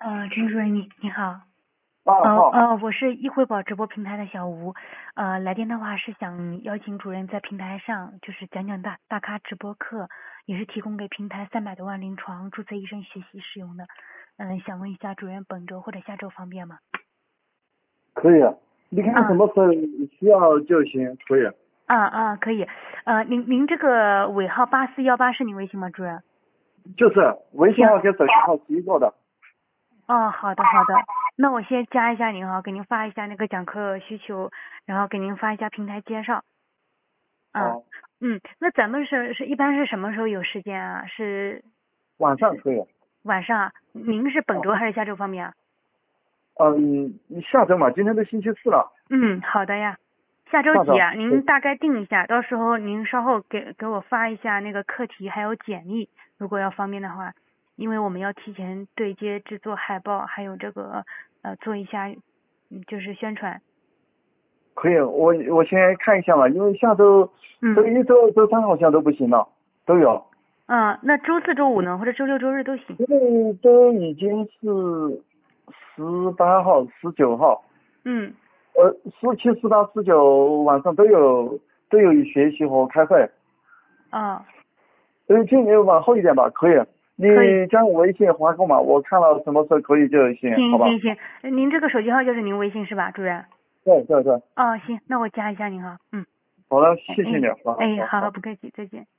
陈主任你好。 好。 我是易汇宝直播平台的小吴。来电的话是想邀请主任在平台上就是讲讲大咖直播课，也是提供给平台300多万临床注册医生学习使用的。想问一下主任本周或者下周方便吗？ 可以啊，你看什么时候需要就行，可以。 可以。您这个尾号8418是你微信吗，主任？ 就是微信号跟手机号是一个的。 好的，那我先加一下您哈，给您发一下那个讲课需求，然后给您发一下平台介绍。那咱们一般是什么时候有时间啊？是晚上可以。 晚上啊？您是本周还是下周方面啊？ 下周嘛，今天都星期四了。 好的呀。下周几啊？您大概定一下，到时候您稍后给我发一下那个课题还有简历，如果要方便的话，因为我们要提前对接制作海报，还有这个做一下就是宣传。 可以，我先看一下嘛，因为下周周一周三好像都不行了，都有。 那周四周五呢，或者周六周日都行。 因为都已经是18号、19号。17、18、19晚上都有学习和开会。今年往后一点吧，可以。你加我微信发个嘛，我看了什么时候可以就行，好吧？ 行，您这个手机号就是您微信是吧，主任？ 对。 行，那我加一下您哈。 好了，谢谢你。 好，不客气，再见。